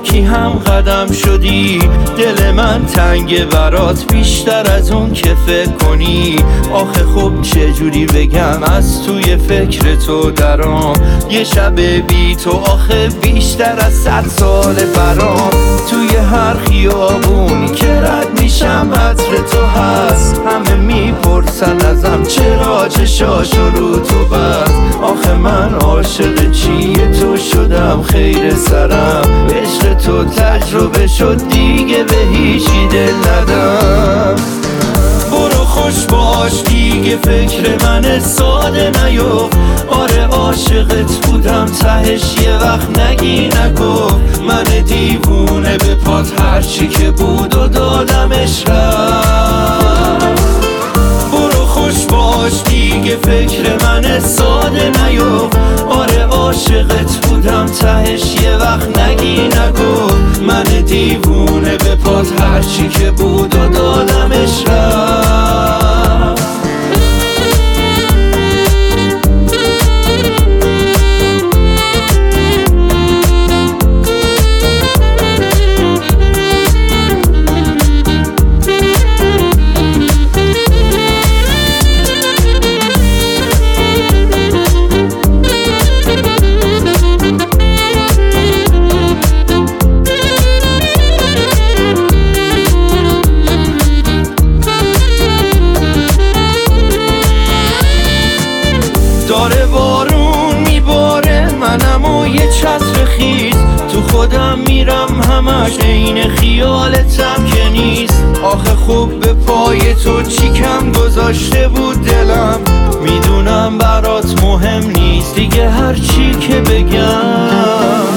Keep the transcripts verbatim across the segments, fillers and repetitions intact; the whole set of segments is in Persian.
کی هم قدم شدی، دل من تنگ برات بیشتر از اون که فکر کنی. آخه خب چجوری بگم از توی فکر تو درام، یه شب بی تو آخه بیشتر از صد سال برام. توی هر خیابونی که رد میشم عطر تو هست، همه میپرسن ازم چرا چشاشو رو تو بست. آخه من عاشق چیه تو شدم خیر سرم، عشق تو تجربه شد دیگه به هیچی دل ندم. برو خوش باش دیگه فکر من ساده نیفت، آره عاشقت بودم تهش یه وقت نگی نگفت. من دیوونه به پات هرچی که بود و دادمش رفت. برو خوش باش دیگه فکر من ساده نیفت، آره عاشقت بودم تهش یه وقت نگی نگفت. من دیوونه به پات هرچی که بود و دادمش رفت. داره بارون میباره منم و یه چتر خیز، تو خودم میرم همش عین خیالتم که نیست. آخه خوب به پای تو چی کم گذاشته بود دلم، میدونم برات مهم نیست دیگه هر چی که بگم.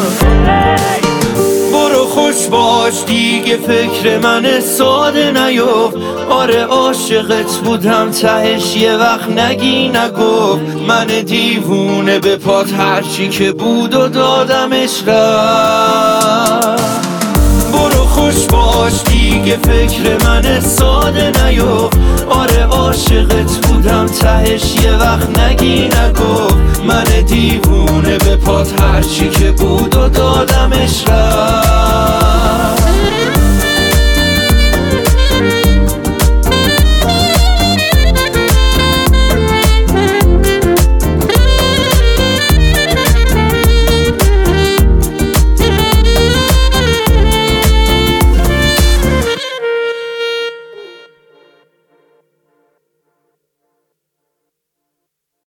برو خوش باش دیگه فکر من ساده نیفت، آره عاشقت بودم تهش یه وقت نگی نگفت. من دیوونه به پات هرچی که بود و دادمش رفت. برو خوش باش دیگه فکر من ساده نیفت، آره عاشقت بودم تهش یه وقت نگی نگفت. من دیوونه به پات هرچی که بود و دادمش رفت.